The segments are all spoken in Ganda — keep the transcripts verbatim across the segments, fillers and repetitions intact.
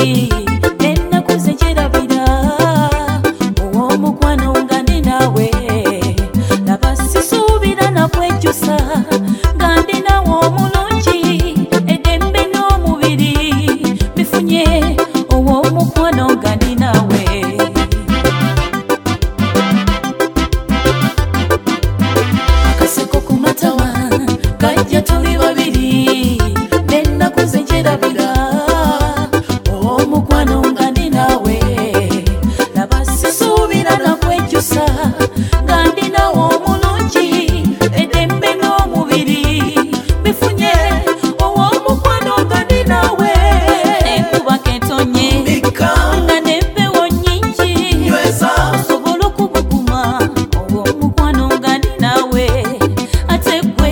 ennakuze kirabira ow'omukwano nga ndi naawe laba sisuubira nakwekyusa nga ndi naawe omulungi eddembe n'omubiri bifunye ow'omukwano nga ndi naawe akaseko ku matama kajja tuli babiri nennakuze kirabira ow'omukwano nga ndi naawe laba sisuubira nakwekyusa nga ndi naawe omulungi eddembe n'omubiri bifunye ow'omukwano nga ndi naawe enkuba ketonye nga n'empewo nnyingi osobola okubuguma ow'omukwano nga ndi naawe ate gwe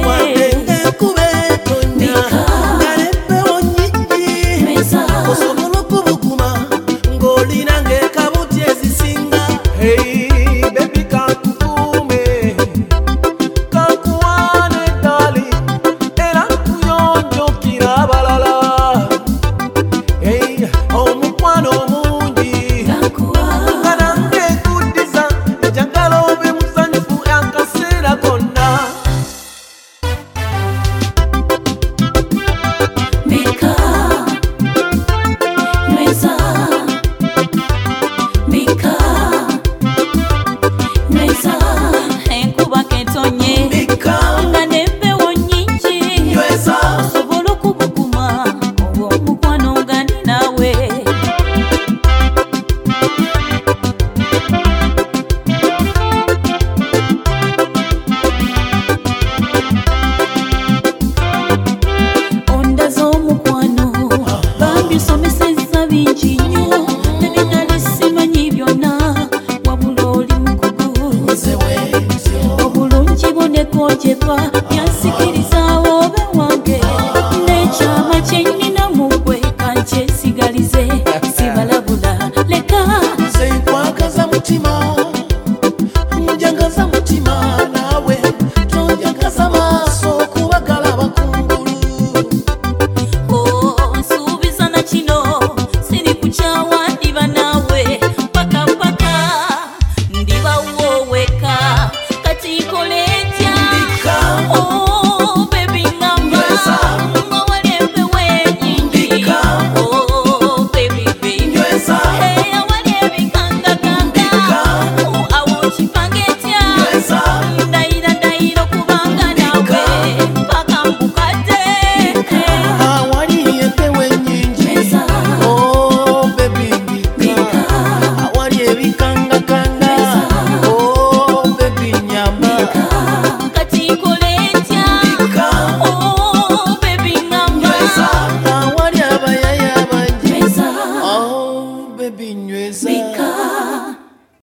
osobola okubuguma ng'olina ng'ekabuti ezisinga. Hey baby kankukuume kankuwaane ddali era nkuyonjokira abalala. Hey omukwano omungi nga nange nkuddiza njagala obe musanyufu akaseera konna. Mika Nweza Mika Nweza enkuba ketonye nga n'empewo nnyingi osobola okubuguma ow'omukwano nga ndi naawe ondaza omukwano bambi somesezza bingi